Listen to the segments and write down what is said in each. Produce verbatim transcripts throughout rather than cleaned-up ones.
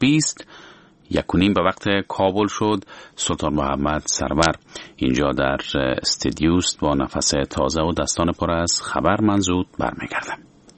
بیست یک و نیم به وقت کابل شد. سلطان محمد سرور اینجا در استدیوست با نفس تازه و دستان پر از خبر. من زود برمیگردم.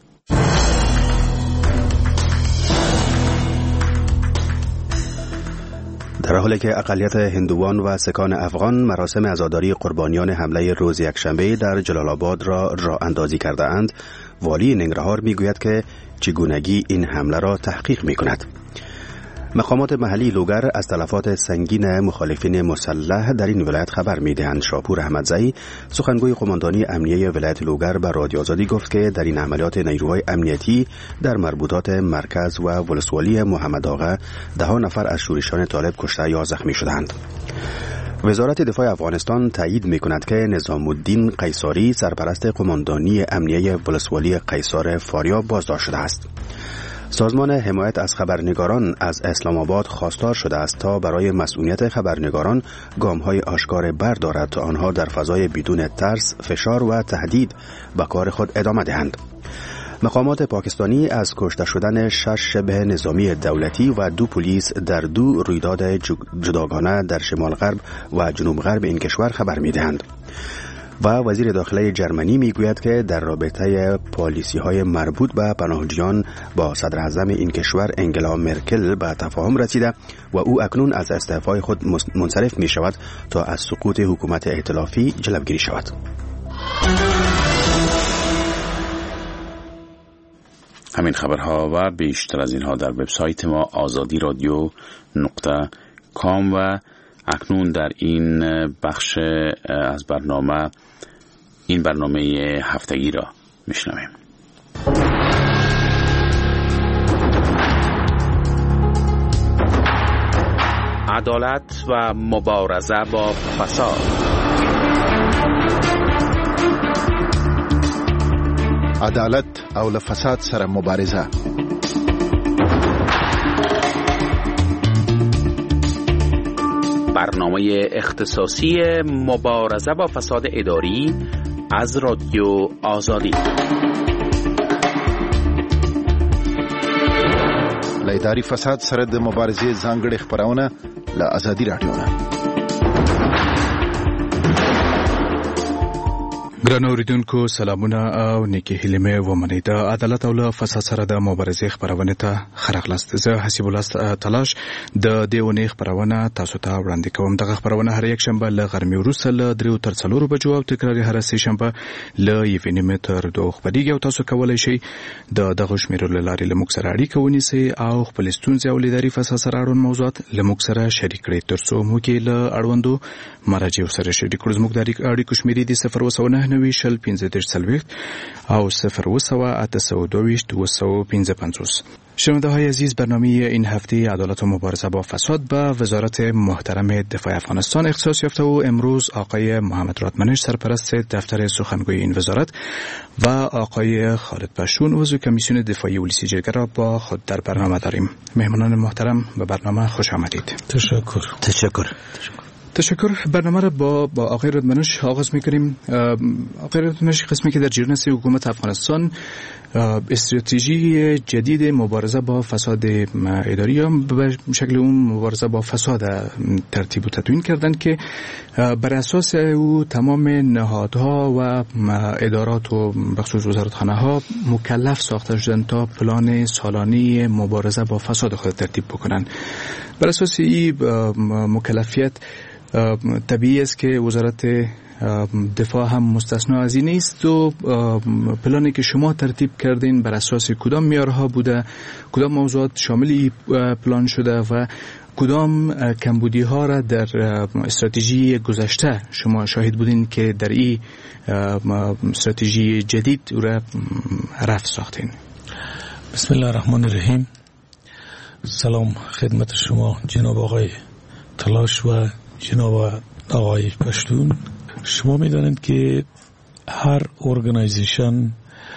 در حالی که اقلیت هندوان و سکان افغان مراسم عزاداری قربانیان حمله روز یکشنبه در جلال آباد را راه اندازی کرده اند، والی ننگرهار میگوید که چگونگی این حمله را تحقیق میکند. مقامات محلی لوگر از تلفات سنگین مخالفین مسلح در این ولایت خبر میدهند. شاپور احمدزئی سخنگوی قماندانی امنیه ولایت لوگر به رادیو آزادی گفت که در این عملیات نیروهای امنیتی در مربوطات مرکز و ولسوالی محمد آقا ده نفر از شورشیان طالب کشته یا زخمی شدند. وزارت دفاع افغانستان تایید می‌کند که نظام الدین قیصاری سرپرست قماندانی امنیه ولسوالی قیصار فاریاب بازداشت شده است. سازمان حمایت از خبرنگاران از اسلام آباد خواستار شده است تا برای مسئولیت خبرنگاران گام‌های آشکار بردارد تا آنها در فضای بدون ترس، فشار و تهدید به کار خود ادامه دهند. مقامات پاکستانی از کشته شدن شش شبه نظامی دولتی و دو پلیس در دو رویداد جداگانه در شمال غرب و جنوب غرب این کشور خبر می‌دهند. و وزیر داخله جرمنی میگوید که در رابطه پالیسی‌های مربوط به پناهجویان با صدر اعظم این کشور انگلا مرکل به تفاهم رسیده و او اکنون از استعفای خود منصرف می شود تا از سقوط حکومت ائتلافی جلوگیری شود. همین خبرها و بیشتر از اینها در وبسایت ما آزادی رادیو نقطه کام و اکنون در این بخش از برنامه این برنامه هفتگی را میشنویم. عدالت و مبارزه با فساد. عدالت او له فساد سره مبارزه. برنامه اختصاصی مبارزه با فساد اداری از رادیو آزادی. له اداري فساد سره د مبارزې ځانګړې خبرونه له آزادي رادیو نه. ګرانو اوریدونکو سلامونه او نیکی هیلې مې ومنئ. د عدالت او له فساد سره د مبارزې خبرونه ته ښه راغلاست. زه حسیب الله تلاش د دې اونۍ خبرونه تاسو ته وړاندې کوم. دغه خبرونه هر یک شنبه له غرمې وروسته له درېو تر څلورو بجو او تکراري هر سه شنبه له یوې نیمې تر دوو خپرېږي او تاسو کولی شئ د دغه شمیرو له لارې له موږ سره اړیکه ونیسئ او خپلې ستونزې او له اداري فساد سره اړوند موضوعات له موږ سره شریک کړئ تر څو موږ یې له اړوندو مراجعو سره شریک کړو. زموږ د اړیکو شمیرې دي صفر اووه سوه نهه نوي شل پنځه دېرش څلوېښت او صفر اووه سوه اته سوه دوهویشت اووه سوه پنځه پنځوس. شنونده های عزیز، برنامه این هفته عدالت و مبارزه با فساد به وزارت محترم دفاع افغانستان اختصاص یافته و امروز آقای محمد رادمنش سرپرست دفتر سخنگوی این وزارت و آقای خالد پشتون عضو کمیسیون دفاعی ولسی جرگه را با خود در برنامه داریم. مهمانان محترم به برنامه خوش آمدید. تشکر. تشکر. تشکر. برنامه را با با آقای رادمنش آغاز می‌کنیم. آقای رادمنش، قسمی که در جریان حکومت افغانستان استراتژی جدید مبارزه با فساد اداری یا به شکل اون مبارزه با فساد ترتیب و تدوین کردن که بر اساس او تمام نهادها و ادارات و بخصوص وزارتخانه‌ها مکلف ساخته شدن تا پلان سالانه مبارزه با فساد خود ترتیب بکنن. بر اساس این مکلفیت طبیعی است که وزارت دفاع هم مستثنا از این نیست و پلانی که شما ترتیب کردین بر اساس کدام معیارها بوده، کدام موضوعات شامل این پلان شده و کدام کمبودی ها را در استراتژی گذشته شما شاهد بودین که در این استراتژی جدید او را رفع ساختین؟ بسم الله الرحمن الرحیم. سلام خدمت شما جناب آقای تلاش و جناب آقای پشتون. شما میدانید که هر ارگانایزیشن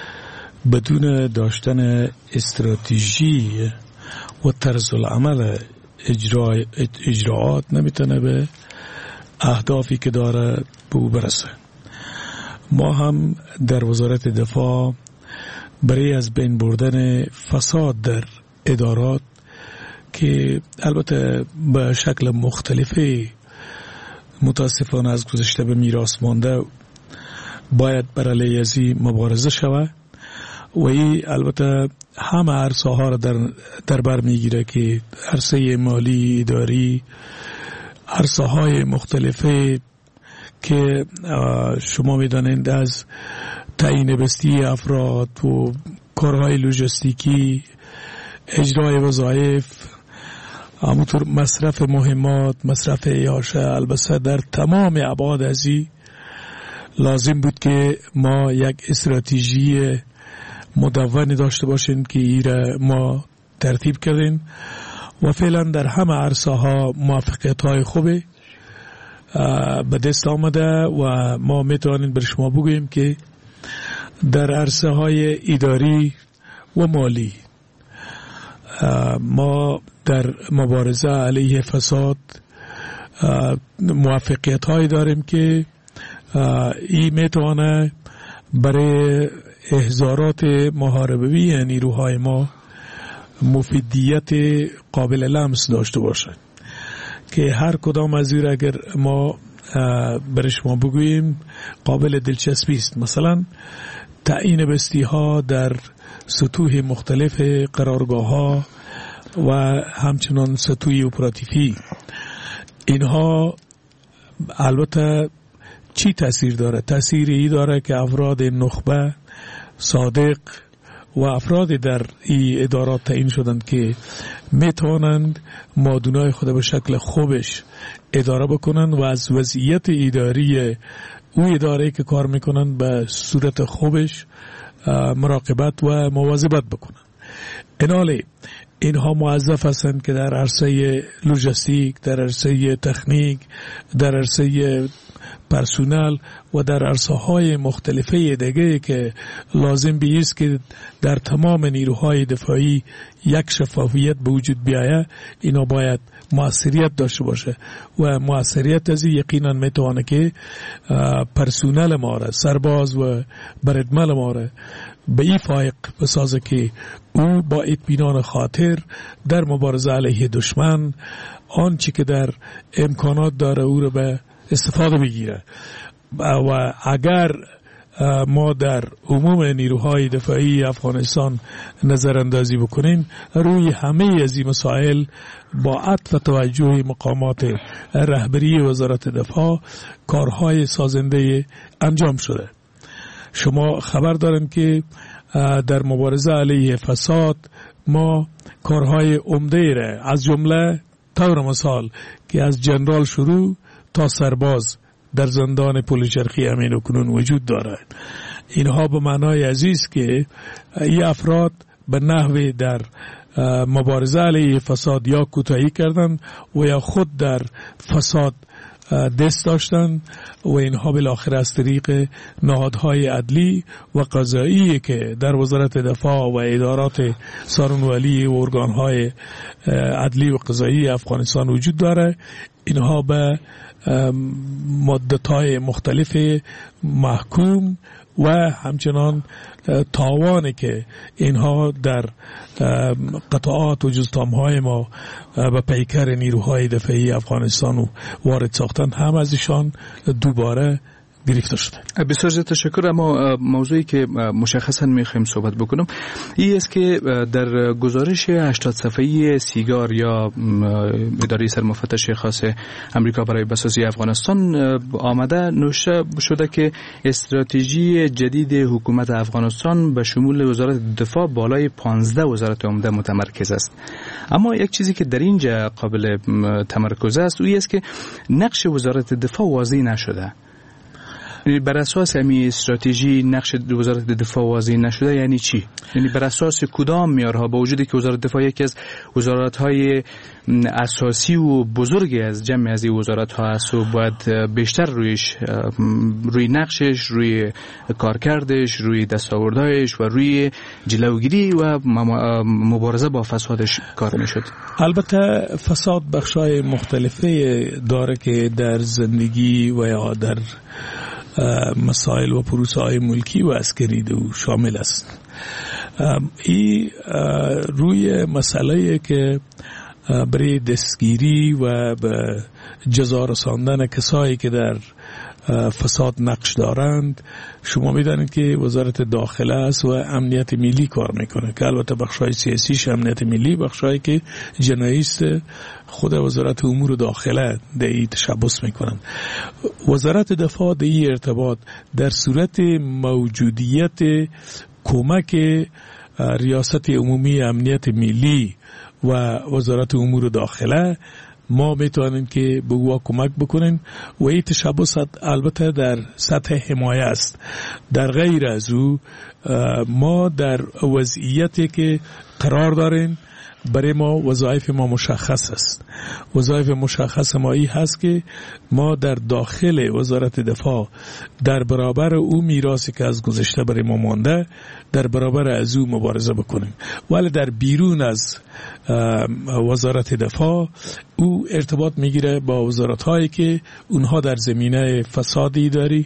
بدون داشتن استراتژی و طرز العمل اجرا اجراعات نمیتونه به اهدافی که داره به او برسه. ما هم در وزارت دفاع برای از بین بردن فساد در ادارات که البته به شکل مختلفی متاسفانه از گذشته به میراث مانده باید بر علیه ازی مبارزه شود و این البته همه عرصه ها را در, در بر میگیره که عرصه مالی، اداری، عرصه های مختلفی که شما میدانید از تعیین بستی افراد و کارهای لوجستیکی، اجرای وظایف، همونطور مصرف مهمات، مصرف عیاشه، البته در تمام ابعاد ازی لازم بود که ما یک استراتژی مدونی داشته باشیم که ایره ما ترتیب کردیم و فعلا در همه عرصه ها موفقیت های خوبه به دست آمده و ما میتوانیم بر شما بگوییم که در عرصه های اداری و مالی ما در مبارزه علیه فساد موفقیت هایی داریم که این میتوانه برای احضارات محاربوی نیروهای ما مفیدیت قابل لمس داشته باشد که هر کدام از این اگر ما برای شما بگوییم قابل دلچسبی است. مثلا تعیین بستی ها در سطوح مختلف قرارگاه ها و همچنان سطوح اپراتیفی، اینها البته چی تاثیر داره؟ تاثیر ای داره که افراد نخبه، صادق و افراد در این ادارات تعیین شدند که میتوانند مادونای خود به شکل خوبش اداره بکنند و از وضعیت اداری او اداره که کار میکنند به صورت خوبش مراقبت و مواظبت بکنند. اینالی اینها موظف هستند که در عرصه لوجستیک، در عرصه تکنیک، در عرصه پرسونل و در عرصه های مختلفه دیگه که لازم بیست که در تمام نیروهای دفاعی یک شفافیت به وجود بیایه، اینا باید مؤثریت داشته باشه و مؤثریت از یقینا میتونه که پرسونل ما را، سرباز و بردمل ما را به این فایق بسازه که او با اطمینان خاطر در مبارزه علیه دشمن آنچه که در امکانات داره او را به استفاده بگیره. و اگر ما در عموم نیروهای دفاعی افغانستان نظر اندازی بکنیم، روی همه از این مسائل با عطف و توجه مقامات رهبری وزارت دفاع کارهای سازنده انجام شده. شما خبر دارن که در مبارزه علیه فساد ما کارهای عمده را از جمله طور مثال که از جنرال شروع تا سرباز در زندان پلچرخی امین و کنون وجود دارد. اینها به معنای عزیز که این افراد به نحوی در مبارزه علیه فساد یا کوتاهی کردند و یا خود در فساد دست داشتند و اینها بالاخره از طریق نهادهای عدلی و قضایی که در وزارت دفاع و ادارات سارنوالی و ارگانهای عدلی و قضایی افغانستان وجود داره، اینها به مدت‌های مختلف محکوم و همچنان تاوانی که اینها در قطعات و جزتام‌های ما به پیکر نیروهای دفاعی افغانستان وارد ساختن هم از ایشان دوباره گرفته شده. بسیار زیاد تشکر. اما موضوعی که مشخصا میخوایم صحبت بکنم این است که در گزارش هشتاد صفحه‌ای سیگار یا اداره سرمفتش خاص امریکا برای بسازی افغانستان آمده نوشته شده که استراتژی جدید حکومت افغانستان به شمول وزارت دفاع بالای پانزده وزارت عمده متمرکز است. اما یک چیزی که در اینجا قابل تمرکز است اون است که نقش وزارت دفاع واضح نشده. بر اساس همین استراتژی نقش وزارت دفاع واضح نشده یعنی چی؟ یعنی بر اساس کدام معیارها، با وجودی که وزارت دفاع یکی از وزارت‌های اساسی و بزرگی از جمع از این وزارت‌ها است و باید بیشتر رویش روی نقشش، روی کارکردش، روی دستاوردهایش و روی جلوگیری و مبارزه با فسادش کار می‌شد. البته فساد بخش‌های مختلفی داره که در زندگی و یا در مسائل و پروسه های ملکی و عسکری دو شامل است. این روی مسئله که برای دستگیری و به جزا رساندن کسایی که در فساد نقش دارند. شما میدانید که وزارت داخله است و امنیت ملی کار میکنه که البته بخشای سیاسیش امنیت ملی، بخشایی که جنایی است خود وزارت امور داخله در این تشبث میکنند. وزارت دفاع در این ارتباط در صورت موجودیت کمک ریاست عمومی امنیت ملی و وزارت امور داخله ما میتوانیم که به او کمک بکنیم و این تشبث البته در سطح حمایه است. در غیر از او ما در وضعیتی که قرار داریم برای ما وظایف ما مشخص است. وظایف مشخص ما این هست که ما در داخل وزارت دفاع در برابر او میراثی که از گذشته برای ما مانده در برابر از او مبارزه بکنیم، ولی در بیرون از وزارت دفاع او ارتباط میگیره با وزارت هایی که اونها در زمینه فسادی داری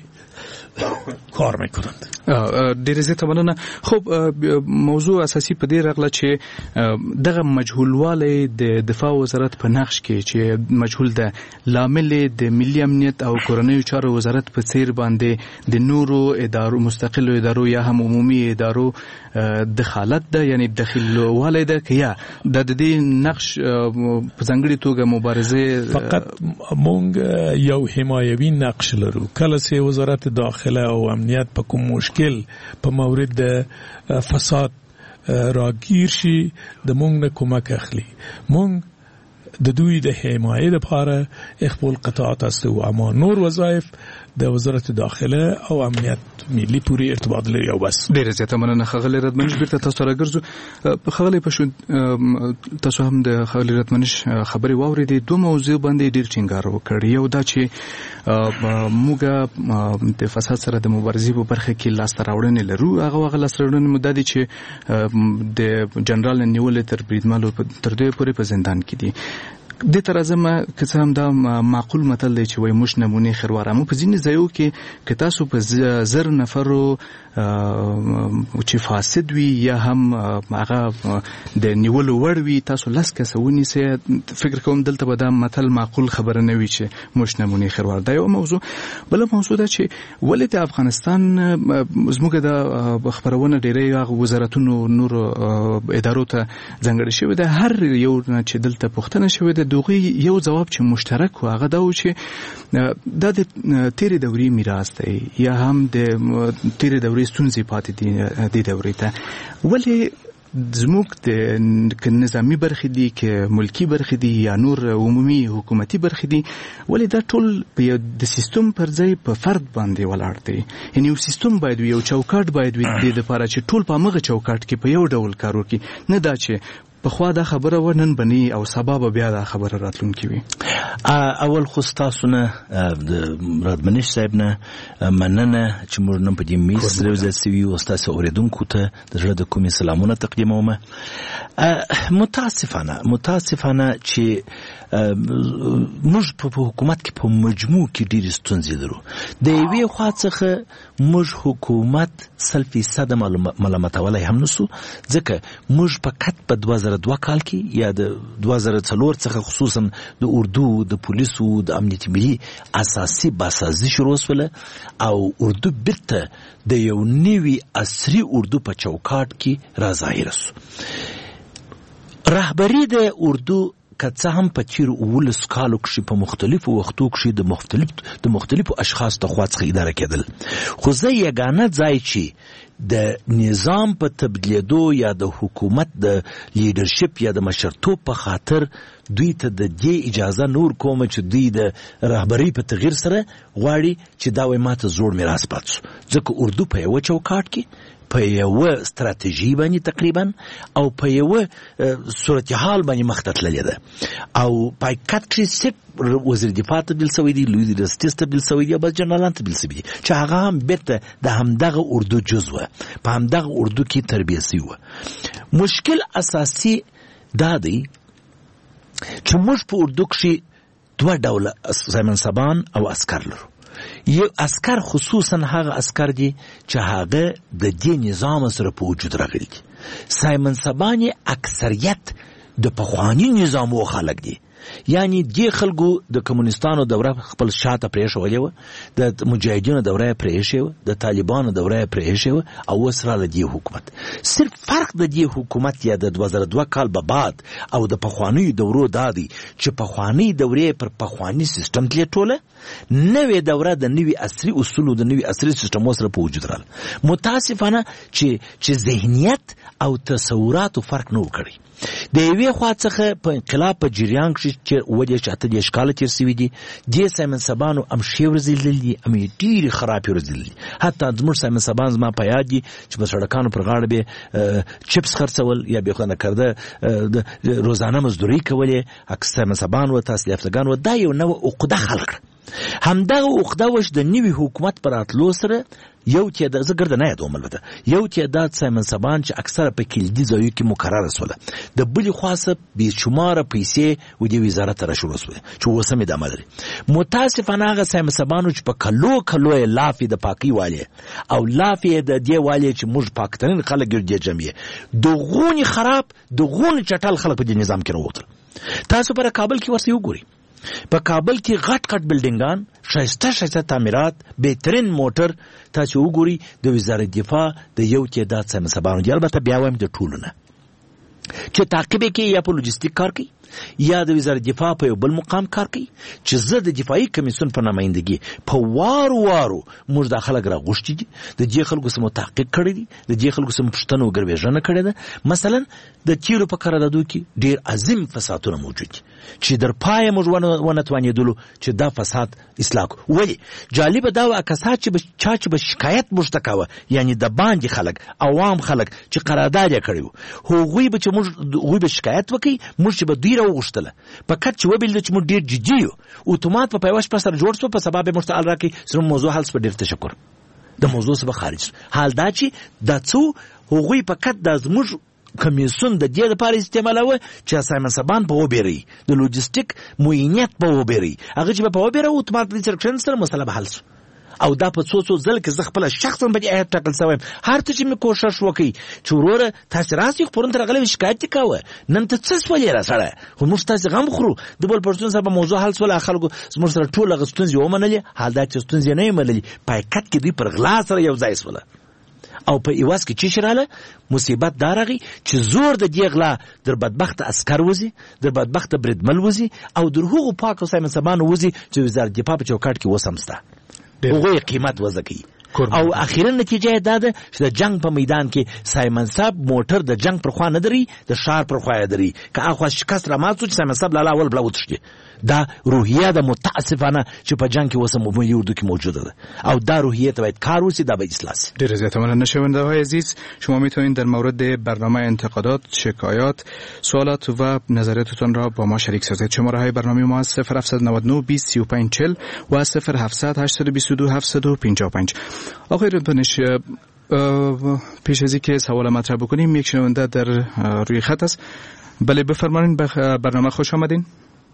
کار میکنند. ډېر زیاته مننه. خب موضوع اساسي په دې رغله چې دغه مجهولوالی د دفاع وزارت په نقش کې چې مجهول ده لامل د ملي امنیت او کورنیو چارو وزارت په څیر باندې د نورو ادارو مستقلو ادارو یا هم عمومي ادارو دخالت ده، یعنی دخیلوالی ده که یا د دې نقش په ځانګړې توګه مبارزه فقط مونږ یو حمایوي نقش لرو. کله چې وزارت داخله او امنیت په کوم مشکل په مورد د فساد راگیر شي د مونږ نه کمک اخلي. مونږ د دوی د حمایې لپاره خپل قطاعات است او اما نور وظایف د وزارت داخله او امنیت ملي پوری ارتباط لري او بس. ډېر زیاته مننه. ښاغلی رتمنش بیرته تاسو راګرځو. ښاغلی پښتون تاسو هم د ښاغلی رتمنش خبرې واورېدې. دوه موضوع باندې ډېر ټینګار وکړ. یو دا چې موږ د فساد سره د مبارزې په برخه کې لاسته راوړنې لرو. هغه هغه لاسته راوړنې مو دا دي چې د جنرال نیولې تر بریدمنو تر دوی پورې په زندان کې دي. د ترازمه که څه هم دا معقول متل دی چې وای موږ نمونې خرواره مو په ځینې ځایو کې که تاسو په زر نفرو چې فاسد وي یا هم هغه د نیولو وړ وي تاسو لس کسه ونیسئ، فکر کوم دلته به دا متل معقول خبره نه وي چې موږ نمونې خرواره. دا یو موضوع. بله موضوع ده چې ولې د افغانستان زموږ د خپرونه ډېری هغه وزارتونو نورو ادارو ته ځانګړې شوې ده. هر یو نه چې دلته پوښتنه شوې ده دوغه یو جواب چې مشترک و هغه دا و چې دا د تیرې دورې میراث دی یا هم د تیرې دورې ستونزې پاتې دي د دورې ته. ولې زموږ د نظامی برخې دي که ملکی برخې دي یا نور عمومي حکومتي برخې دي، ولې دا ټول د سیستم پر ځای په فرد باندې ولاړ دی؟ یعنی یو سیستم باید وي، یو چوکاټ باید وي د لپاره چې ټول په هغه چوکاټ کې په یو ډول کار وکړي، نه دا چې بخوا دا خبره و نن بني او سبا به بیا دا خبره راتلونکې وي. اول خو ستاسو نه د رادمنش صاحب نه مننه چې موږ نن په دې میز روزه سوي او ستاسو اوریدونکو ته د زړه د کومې سلامونه تقدیموم. متاسفانه متاسفانه چې موږ په حکومت کې په مجموع کې ډېرې ستونزې لرو. د یوې خوا څخه موږ حکومت سل فیصده ملامتولی هم نسو، ځکه موږ فقط په دوه زره دوه کال کې یا د دوه زره څلور څخه خصوصا د اردو د پولیسو د امنیت ملي اساسي باسازي شروع شوله او اردو بیرته د یو نوي عصري اردو په چوکاټ کې را ظاهر شو. رهبري د اردو که څه هم په تیرو اوولسو کالو کښې په مختلفو وختو کښې د مختلف د مختلفو اشخاصو ته خوا څخه اداره کېدل، خو زه یګانه ځای چې د نظام په تبدیلېدو یا د حکومت د لیډرشپ یا د مشرتوب په خاطر دوی ته د دې اجازه نور کومه چې دوی د رهبرۍ په تغییر سره غواړي چې دا وایي ما ته زوړ میراث پاتې شو، ځکه اردو په یوه چوکاټ کې په یوه ستراتیژي باندې تقریبا او په یوه صورتحال باندې مخ ته تللې ده او په حقیقت کښې صرف وزیر دفاع تبدیل شوی دی، لوی ریاستیز تبدیل شوی دی او بس جنرالان تبدیل شوي دي چې هغه هم بیرته د همدغه اردو جز وه، په همدغه اردو کې تربیه شوي وه. مشکل اساسي دا دی چې موږ په اردو کښې دوه ډوله سایمنسبان او عسکر لرو. یو عسکر خصوصا هغه عسکر دي چې هغه د دې نظام سره په وجود راغلي دي. سایمنسبان اکثریت د پخوانی نظام و خلک دي. یعنی دی خلکو د کمونستانو دوره خپل شاته پرېښولې وه، د مجاهدینو دوره یې پرېښې وه، د طالبانو دوره یې پرېښې وه، او اوس راله دې حکومت. صرف فرق د دې حکومت یا د دوه زره دوه کال به بعد او د پخوانیو دورو دا دی چې پخواني دورې پر پخواني سیستم تلې ټوله، نوې دوره د نوي عصري اصولو د نوي عصري سیستمو سره په وجود راله. متاسفانه چې چې ذهنیت او تصوراتو فرق نه و کړی. د یوې خوا څخه په انقلاب په جریان کښې چې اووه دېرش اته دېرش کاله تېر سوي دي، دې سایمن سبانو هم ښې ورځې لیدلي دي، هم یې ډېرې خرابې ورځې لیدلي. حتی زموږ سایمن سبان زما په یاد دي چې په سړکانو پر غاړه به چپس خرڅول یا بې خونه کرده روزانه مزدورۍ کولې. سایمن سبان و، تحصیل یافتګان و، دا یو نوه عقده خلق کړه. همدغه عقده وش د نوي حکومت پر راتلو سره یو تعداد، زه ګرده نه یادوم البته، یو تعداد سایمن سبان چې اکثره په کلیدي ځایو کې مقرره سوله، د بلې خوا څه بېشماره پیسې و دې وزارت ته راشروع سوې چې اوس هم ادامه لري. متاسفانه هغه سایمن سبانو چې په کلو کلو یې لافې د پاکۍ والې او لافې یې د دې والې چې موږ پاکترین خلک ګرد جمع یې، دغونې خراب دغونې چټل خلک په دې نظام کې راووتل. تاسو پر کابل کې ورسې وګورئ، په کابل کې غټ غټ بلډینګان، ښایسته ښایسته تعمیرات، بهترین موټر، تاسو وګورئ د وزارت دفاع د یو تعداد سایمن سبانو دي. البته بیا وایم د ټولو نه چې تعقیب یې یا په لوجستیک کار کوي یا د وزارت دفاع په یو بل مقام کار کوي، چې زه د دفاعي کمیسیون په نمایندګي په وارو وارو موږ دا خلک راغوښتي دي، د دې خلکو سره مو تحقیق کړی دی، د دې خلکو سره مو پوښتنه وګروېژنه کړې ده. مثلا د تیلو په قراردادو کې ډېر عظیم فسادونه موجود دي چې در پایه موږ ونه توانېدلو چې دا فساد اصلاح کړو. ولې جالبه دا وه کسات چې به چا چې به شکایت موږ ته کوه، یعنی د باندې خلک، عوام خلک چې قرارداد یې کړی و، هغوی به چې موږ هغوی به شکایت وکړي، موږ چې به دوی راوغوښتله فقط چې وبیل چې موږ ډېر جدي یو، اتومات په پیوه شپه سره جوړ شو، په سبا به موږ ته حل راکړي، زموږ موضوع حل شوه، ډېر تشکر، د موضوع څخه خارج شو. حال دا چې دا څو هغوی فقط دا زموږ کمیسیون د دې لپاره استعمالوه چې سایمن سبان په وبېري، د لوجستیک معینیت په وبېري، هغه چې په وبېره اتومات په سرکشن سره مسله به حل شو. او دا په څو څو ځل کې زه خپله شخصا په دې ایت ټاکل سوی یم. هر څه چې مې کوښښ وکړي چې وروره تاسې راسئ، خو پرون ته راغلی شکایت دې کوه، نن ته څه سولې را سړی، خو موږ تاسې غم خورو. د بل پښتون سره به موضوع حل سوله، خلکو زموږ سره ټول هغه ستونزې ومنلې، حال دا چې ستونزې نه یې منلې، په حقیقت کې دوی پر غلا سره یو ځای سوله. او په ایواز کې چې شراله مصیبت دا راغی چې زور د دې غلا در بدبخته عسکر وځي، در بدبخته بریدمل وځي، او در هغو پاکو سایمن سبانو وځي چې وزارت دفاع په چوکاټ کې اوس هم شته، هغوی قیمت وضع کوي. او اخیرا نتیجه دا ده چې د جنگ په میدان کې سایمن صاحب موټر د جنگ پر خوا نه دري، د شار پر خوا یې دري، که اخوا شکست را مات شو چې سایمن صاحب لالا اول بلا وتښتي. دا روحیه ده متاسفانه چې په جنگ کې اوس هم په اردو کې موجوده ده، او دا روحیه ته باید کار وشي، دا باید اصلاح شي. ډېره زیاته مننه. شنونده‌های عزیز، شما میتونید در مورد برنامه انتقادات، شکایات، سوالات و نظراتتان را با ما شریک سازید. شماره های برنامه ما صفر هفت نه نه بیست سی و پنج چهل و صفر هفت هشت دو دو هفت پنج پنج. آقای رودبانش، پیش از اینکه سوال مطرح بکنیم یک شنونده در روی خط است. بله بفرمایید، به برنامه خوش آمدین.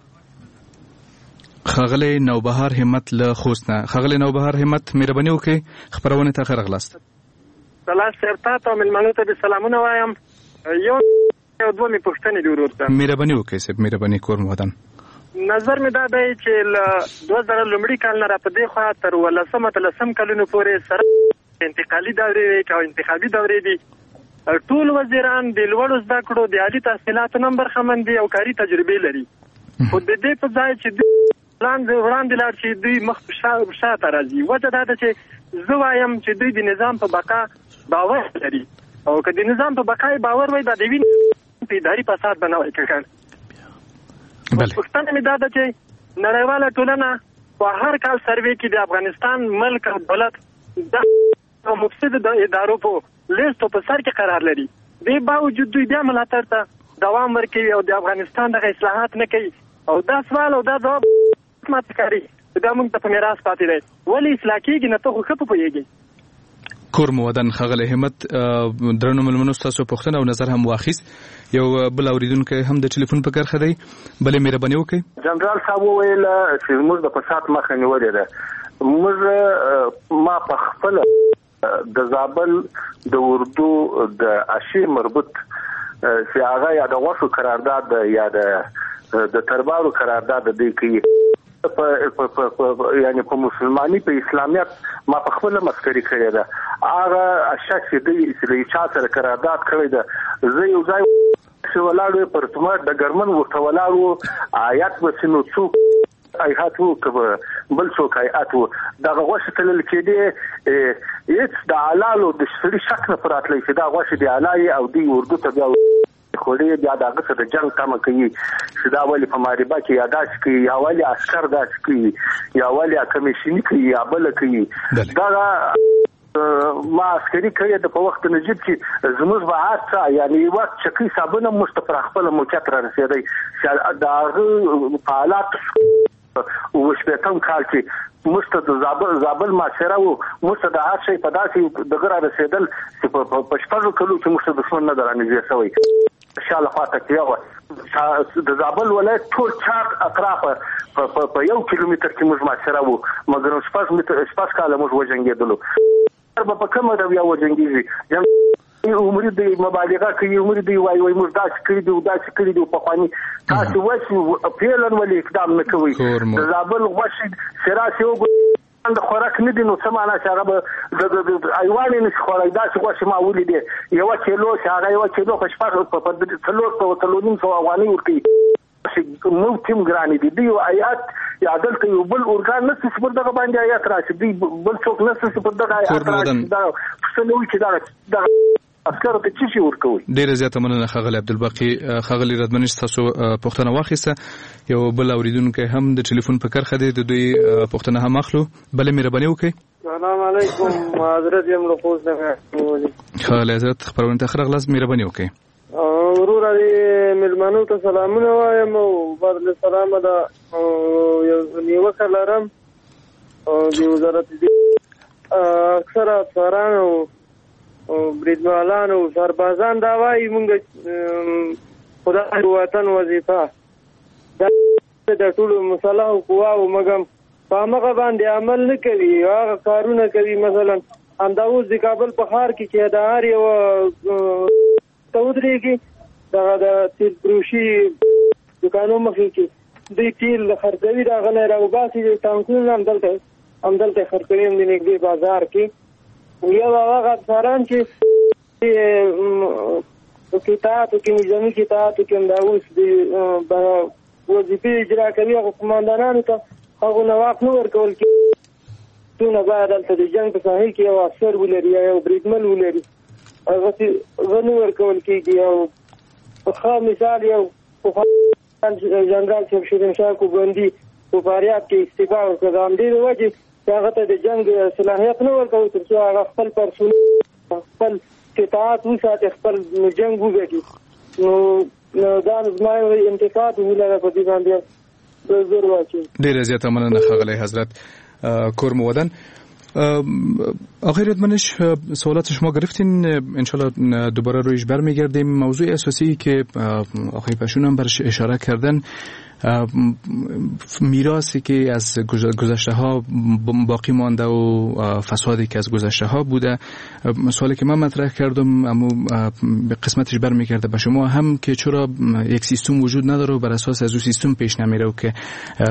خاغلی نوبهار همت له خوست نه. خاغلی نوبهار همت، مهرباني وکړئ خبرونه ته راغلاست. سلام سرتا ته ملمنو ته سلامونه وایم. یو یو دوه می پښتنې دی ورته. مهرباني وکړئ سب مهرباني کور مودن. نظر می دا دی چې دوه زره لومړي کال نه را پدې خوا تر ولسمه تلسم کلونو پورې سره انتقالي دورې او انتخابي دورې دي. ټول وزیران د لوړو زده کړو د عالي تحصیلاتو نمبر خمن دي او کاري تجربه لري. خو د دې په ځای چې وړاندې وړاندې لاړ شي دوی مخ شاته راځي. وجه دا ده چې زه وایم چې دوی د نظام په بقا باور لري، او که د نظام په بقا باور وای دا د وین په اداري فساد به نه وای کړی. پوښتنه مې دا ده چې نړیواله ټولنه په هر کال سروې کې د افغانستان ملک او دولت د مفسد د ادارو په لیستو په سر کې قرار لري. دې باوجود دوی بیا ملاتړ ته دوام ورکوي او د افغانستان دغه اصلاحات نه کوي. او دا سوال او دا ځواب ماته ښکاري دا موږ ته په میراث پاتې دی. ولې اصلاح کېږي نه ته خو ښه په پوهېږې. کور مو ودان. ښاغلی همت، درنو مېلمنو ستاسو پوښتنه او نظر هم واخیست. یو بل اورېدونکی هم د ټلیفون په کرښه دی. بلې مهرباني وکړئ. جنرال صاحب وویل چې موږ د فساد مخه نیولې ده. موږ ما په خپله د زابل د اردو د عشیر مربوط چې هغه یا د غوښو قرارداد یا د د تربارو قرارداد دی کوي په یعنی په مسلمانۍ په اسلامیت ما په خپل مسکري کړی ده. هغه شخص دی چې چا سره قرارداد کړی ده زه یو ځای چې ولاړو پر تمه د ګرمن ورته ولاړو آیات وسینو څوک آیات وو کبه بل څوک آیات وو دا غوښه تلل کېده هیڅ د حلالو د شری شک نه پراتلی چې دا غوښه دی حلال او دی اردو ته بیا خوري بیا دا غسه د جنگ تمه کوي چې دا ولی په ماریبا کې یاداش کوي یا ولی عسكر داش کوي یا ولی کمیشنی کوي یا بل کوي دا ما عسکري کوي د په وخت نجیب چې زموږ به حادثه یعنی وخت چکی صابونه مستفر خپل موقعیت را رسیدي دا حالات وشپېتم کال چې مستد زابل زابل معاشره او مستد هر شي په داسې دغه رسیدل چې په پښتو کلو کې مستد دښمن نه درانځي شوی شاله خاطر کې د زابل ولایت ټول چاک اطراف په یو کیلومتر کې موږ معاشره وو مګر شپږ متر شپږ کاله موږ وجنګېدلو په کومه د بیا وجنګېږي عمر دی مبالغه کوي عمر دی وای وای موږ داس کړی دی داس کړی دی په خواني تاسو وایي پیلن ولې اقدام نه کوي د زابل غوښې سراسي او د خوراک نه دي نو سمانه چې هغه د ایوان نه خوراک داس غوښې ما ولې دی یو کیلو هغه یو کیلو په شپږ په څلور سو څلورم سو افغاني ورکی نو تیم ګرانی دي دی آیات یا دلته یو بل اورګان نه څه پر دغه باندې آیات راشي دی بل څوک نه څه پر دغه آیات راشي دا څه نو چې دا افکار ته چی ورکوي. ډیره زیاته مننه خغل عبدالباقی. خغل ردمنش تاسو پښتنه واخیسته یو بل اوریدونکو هم د ټلیفون په کرخه دی د دوی پښتنه هم اخلو بل مهرباني وکړئ. السلام علیکم حضرت یم لوخوز نه خغل حضرت خبرونه تخره غلاس مهرباني وکړئ. ورور دې ملمنو ته سلامونه وایم او بدل سلام ده یو نیوکه لرم او د وزارت دې اکثره افسران او بریدمالان او سربازان دا وایي مونږ خدای وطن وظیفه دا د ټولو مسلح قواو مګم په هغه باندې عمل نه کوي هغه کارونه کوي مثلا همدا اوس د کابل په ښار کې چې د هر یو تودرېږي دغه د تیل فروشي دوکانو مخې کې دوی تیل خرڅوي د هغه نه راوباسي ټانکونه همدلته همدلته خرڅوي هم د نږدې بازار کې یو هغه افسران چې کتابو کې نظامي کتابو کې دا اوس د وظیفې اجرا کوي هغه قومندانانو ته هغه نو واک نه ورکول کېږي څونه باید دلته د جنګ په ساحل کې یو افسر ولري یو بریدمن ولري هغه نه ورکول کېږي او په ښه مثال یو جنرال صاحب شیرین شاه کوبندي په فاریاب کې استعفا ورکړه د همدې وجې هغه ته د جنگ صلاحیت نه ورکوي تر څو هغه خپل پرسون خپل قطاعات وساتي خپل جنگ وګټي نو دا زما انتقاد ولر په دې باندې زور واچي. ډیره زیاته مننه خغلی حضرت کور مودن. آقای ردمنش سوالات شما گرفتین انشالله دوباره رویش برمیگردیم. موضوع اساسی که آقای پشون هم برش اشاره کردن میراثی که از گذشته ها باقی مانده و فسادی که از گذشته ها بوده. سوالی که من مطرح کردم اما به قسمتش برمیگرده به شما هم که چرا یک سیستم وجود نداره و بر اساس از اون سیستم پیش نمیره و که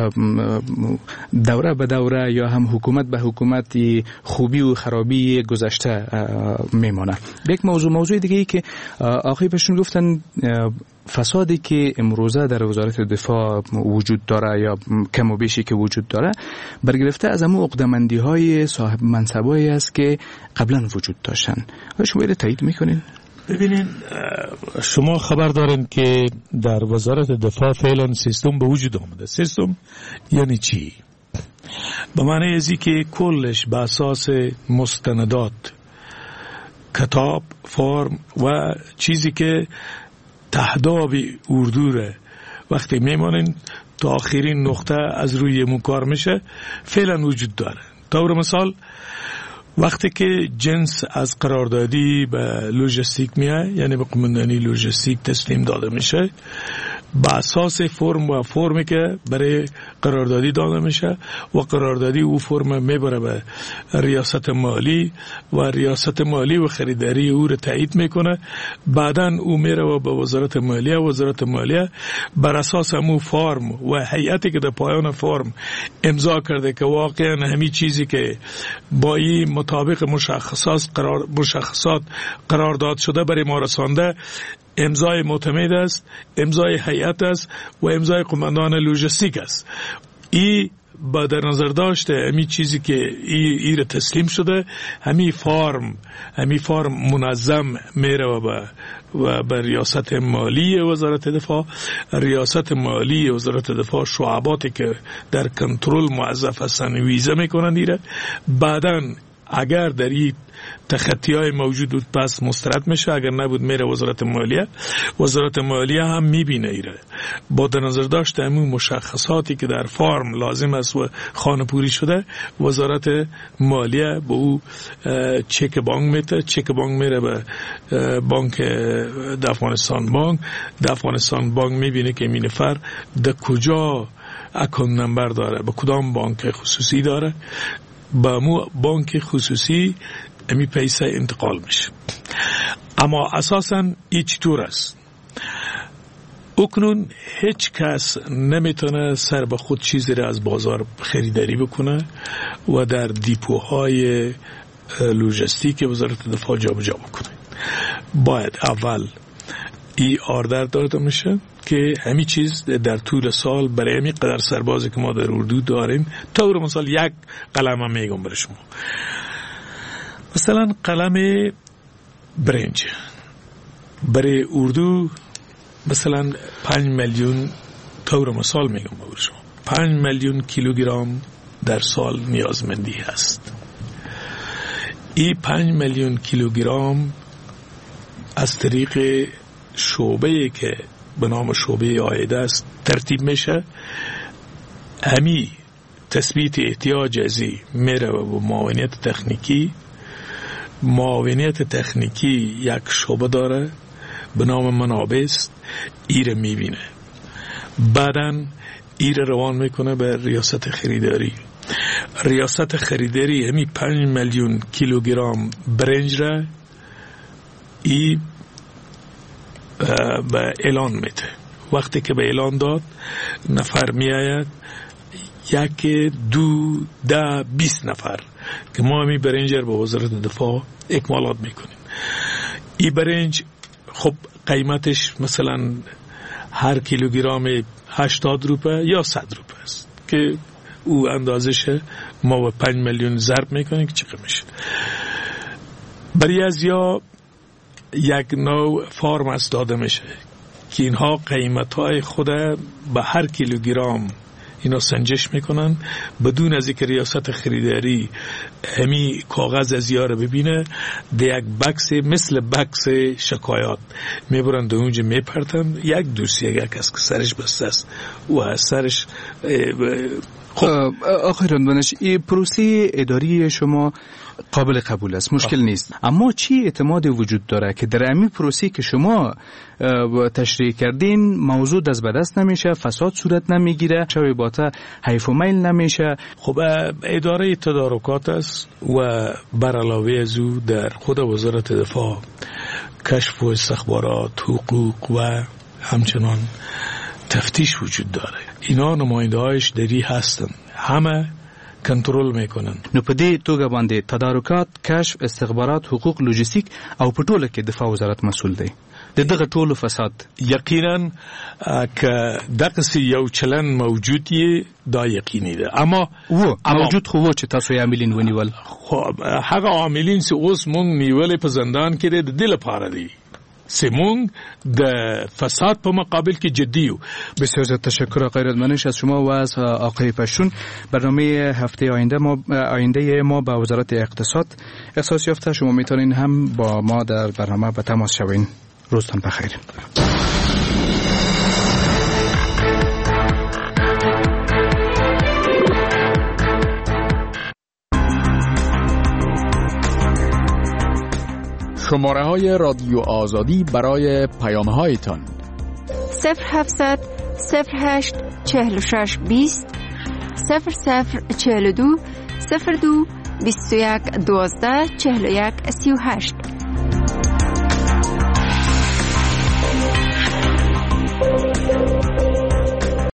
دوره به دوره یا هم حکومت به حکومتی خوبی و خرابی گذشته میمانه. یک موضوع موضوع دیگه ای که آقای پشون گفتن فسادی که امروزه در وزارت دفاع وجود داره یا کم و بیشی که وجود داره برگرفته از همون عقده‌مندی های صاحب منصبایی است که قبلا وجود داشتن. شما اینو تایید میکنین؟ ببینین شما خبر دارین که در وزارت دفاع فعلا سیستم به وجود آمده. سیستم یعنی چی؟ به معنی ازی که کلش به اساس مستندات، کتاب، فرم و چیزی که تهداب اردوره وقتی میمانین تا آخرین نقطه از روی مون کار میشه فعلا وجود داره. طور مثال وقتی که جنس از قراردادی به لوجستیک میاد یعنی به قماندانی لوجستیک تسلیم داده میشه با اساس فرم و فرمی که برای قراردادی داده میشه و قراردادی او فرم میبره به ریاست مالی و ریاست مالی و خریداری او رو تایید میکنه. بعداً او میره و به وزارت مالیه وزارت مالیه بر اساس همون فرم و هیئتی که در پایان فرم امضا کرده که واقعا همین چیزی که با این مطابق مشخصات قرار مشخصات قرارداد شده برای ما رسانده، امضای معتمد است، امضای هیئت است و امضای قماندان لوجستیک است. ای با در نظر داشته همین چیزی که ای, ای را تسلیم شده، همین فرم همین فرم منظم میره و به و به ریاست مالی وزارت دفاع. ریاست مالی وزارت دفاع شعباتی که در کنترل موظف هستن ویزه میکنن ایره. بعداً اگر در این تخطی های موجود بود پس مسترد میشه، اگر نبود میره وزارت مالیه. وزارت مالیه هم میبینه ایره با در نظر داشته همون مشخصاتی که در فرم لازم است و خانه پوری شده، وزارت مالیه به او چک بانک میده. چک بانک میره به بانک د افغانستان بانک. د افغانستان بانک میبینه که این نفر در کجا اکانت نمبر داره، به کدام بانک خصوصی داره، با مو بانک خصوصی امی پیسه انتقال میشه. اما اساساً هیچ طور است. اکنون هیچ کس نمیتونه سر به خود چیزی را از بازار خریداری بکنه و در دیپوهای لوجستیک وزارت دفاع جابجا بکنه. باید اول ای آردر داده میشه که همین چیز در طول سال برای همین قدر سربازی که ما در اردو داریم، طور مثال یک قلم هم میگم برای شما، مثلا قلم برنج برای اردو مثلا پنج میلیون، طور مثال میگم برای شما پنج میلیون کیلوگرم در سال نیازمندی هست. این پنج میلیون کیلوگرم از طریق شعبه‌ای که به نام شعبه عایده است ترتیب میشه. همی تثبیت احتیاج ازی میره و معاونیت تکنیکی. معاونیت تکنیکی یک شعبه داره به نام منابع است، ایره میبینه. بعداً ایره روان میکنه به ریاست خریداری. ریاست خریداری همی پنج میلیون کیلوگرم برنج را ای به اعلان میده. وقتی که به اعلان داد نفر می آید، یک دو ده بیست نفر که ما همی برنج رو به وزارت دفاع اکمالات میکنیم. این برنج خب قیمتش مثلا هر کیلوگرم هشتاد روپه یا صد روپه است که او اندازشه ما به پنج میلیون ضرب میکنیم که چقدر میشه. برای از یا یک نوع فرم است داده میشه که اینها قیمتهای خود به هر کیلوگرم اینا سنجش میکنن بدون از اینکه ریاست خریداری همی کاغذ از یاره ببینه. ده یک بکس مثل بکس شکایات میبرن در اونجا میپرتن. یک دوسیه یک کس که سرش بسته است و سرش خب آقای راندوانش، این پروسه اداری شما قابل قبول است، مشکل نیست، اما چی اعتماد وجود داره که در همین پروسه که شما تشریح کردین موضوع دست به دست نمیشه، فساد صورت نمیگیره، شوی باته حیف و میل نمیشه؟ خب اداره تدارکات است و بر علاوه از او در خود وزارت دفاع کشف و استخبارات، حقوق و همچنان تفتیش وجود داره. اینا نماینده هایش دری هستن، همه کنترل میکنن. نو په دې توګه باندې تدارکات، کشف، استخبارات، حقوق، لوجستیک او په ټوله کې دفاع وزارت مسؤل دی د دغه ټولو فساد. یقینا که دغه یو چلن موجود دی دا یقیني ده، اما و موجود خو چې تاسو یې عاملین ونیول. خو هغه عاملین چې اوس مونږ نیولې په زندان کې د دل لپاره دي سیمون د فساد په مقابل کې جدی و. بسیار زیاد تشکر آقای رادمنش از شما و از آقای پشتون. برنامه هفته آینده ما آینده ما با وزارت اقتصاد اختصاص یافته. شما میتونین هم با ما در برنامه به تماس شوین. روزتان بخیر. شماره های رادیو آزادی برای پیام هایتان صفر هفتصد صفر هشت چهل و شش بیست صفر صفر چهل و دو صفر دو بیست و یک دوازده چهل و یک سی و هشت.